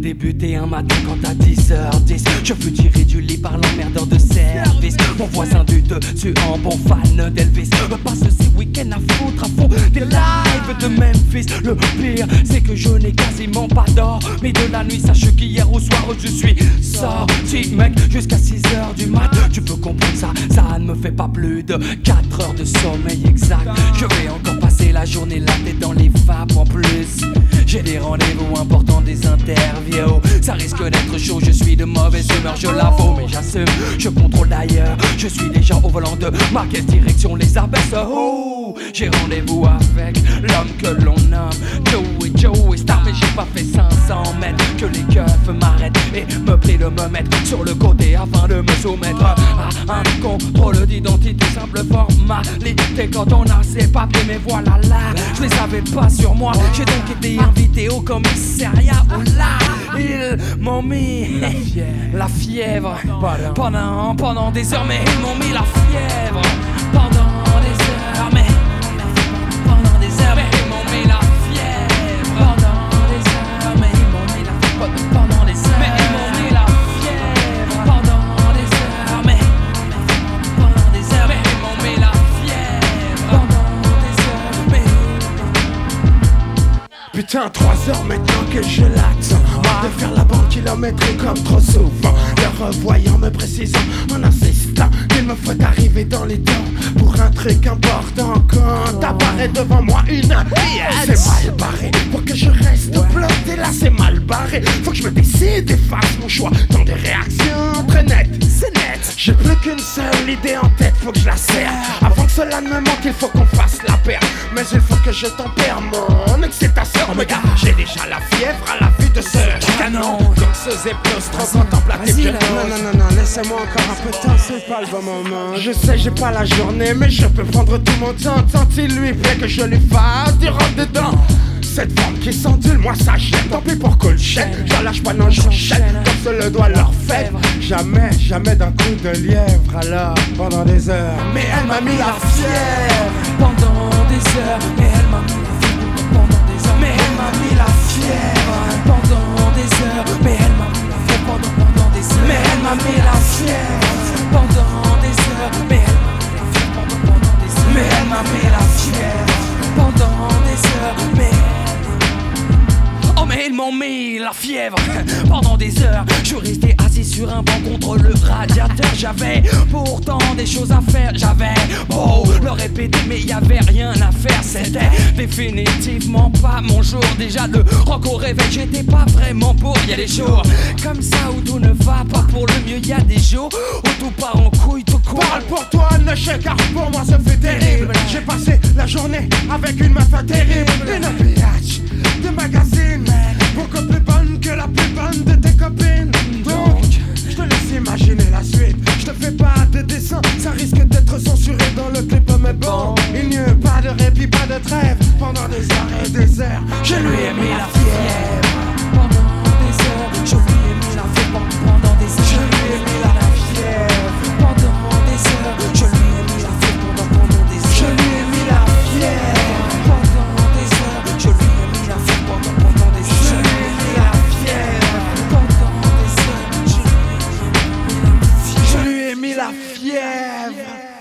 débuté un matin quand à 10h10 je fus tiré du lit par l'emmerdeur de service. Mon voisin du dessus en bon fan d'Elvis me passe ces week-ends à foutre à fond des lives de Memphis. Le pire c'est que je n'ai quasiment pas d'or, mais de la nuit sache qu'hier au soir je suis sorti mec jusqu'à 6h du mat. Tu peux comprendre ça, ça ne me fait pas plus de 4 heures de sommeil exact. Je vais encore passer la journée la tête dans les vapes en plus. J'ai des rendez-vous importants, des interviews. Ça risque d'être chaud, je suis de mauvaise humeur, je l'avoue, mais j'assume, je contrôle d'ailleurs. Je suis déjà au volant de ma caisse, direction les abesses. Oh, j'ai rendez-vous avec l'homme que l'on nomme Joey Star, mais j'ai pas fait 500 mètres que les keufs m'arrêtent et me prient de me mettre sur le côté afin de me soumettre à un contrôle d'identité. Simple formalité quand on a ses papiers, mais voilà là, je les avais pas sur moi. J'ai donc été invité au commissariat où là, ils m'ont mis la fièvre pendant des heures, mais ils m'ont mis la fièvre pendant des heures, mais pendant des heures, mais ils m'ont mis la fièvre pendant des heures, mais ils m'ont mis la fièvre pendant des heures, mais ils m'ont mis la fièvre pendant des heures, mais pendant des heures, mais ils m'ont mis la fièvre pendant des heures, mais putain, 3 heures maintenant que je l'attends, de faire la bande kilométrique comme trop souvent. Le revoyant me précisant en insistant qu'il me faut arriver dans les temps pour un truc important. Quand apparaît devant moi une c'est mal barré. Pour que je reste bloqué là, c'est mal barré. Faut que je me décide et fasse mon choix dans des réactions très nettes. C'est net, j'ai plus qu'une seule idée en tête, faut que je la serre. Avant que cela ne me manque, il faut qu'on fasse la paire. Mais il faut que je tempère mon excitation. Oh my god, j'ai déjà la fièvre à la vue de ce canon. Danseuse et trop contemplative. Non, laissez-moi encore un peu de temps, c'est pas le bon moment. Je sais, j'ai pas la journée, mais je peux prendre tout mon temps. Tant il lui plaît que je lui fasse du rentre dedans. Cette femme qui s'endule, moi ça gêne. Tant pis pour qu'on le chaîne, j'en lâche pas, non j'enchaîne. Comme se le doit leur faire. Jamais d'un coup de lièvre. Alors, pendant des heures, mais elle m'a mis la fièvre pendant des heures, mais elle m'a mis la fièvre pendant des heures, mais elle m'a mis la fièvre pendant des heures, mais elle m'a mis la fièvre pendant des heures, mais elle m'a mis la fièvre pendant des heures, mais elle m'a mis la fièvre pendant des heures, mais elle m'a mis la fièvre pendant des heures, mais oh mais ils m'ont mis la fièvre pendant des heures. Je suis resté assis sur un banc contre le radiateur. J'avais pourtant des choses à faire. J'avais beau le répéter mais y avait rien à faire. C'était définitivement pas mon jour. Déjà le rock au réveil, j'étais pas vraiment pour. Y'a des jours comme ça où tout ne va pas pour le mieux. Y'a des jours où tout part en couille, tout court. Parle pour toi, ne chèque, car pour moi ça fait terrible. J'ai passé la journée avec une meuf terrible. Une biatch de magazine, beaucoup plus bonne que la plus bonne de tes copines. Donc, je te laisse imaginer la suite. Je te fais pas de dessin, ça risque d'être censuré dans le clip, mais bon, il n'y a pas de répit, pas de trêve. Pendant des heures et des heures, je lui ai mis la fièvre. Pendant des heures, je lui ai mis la fièvre pendant des heures, je lui ai mis la fièvre pendant des heures, je lui ai mis la fièvre pendant des heures, je lui ai mis la fièvre pendant des heures, je lui ai mis la fièvre pendant des heures, je lui ai mis la fièvre pendant des heures, je lui ai mis la fièvre. Je lui ai mis la fièvre.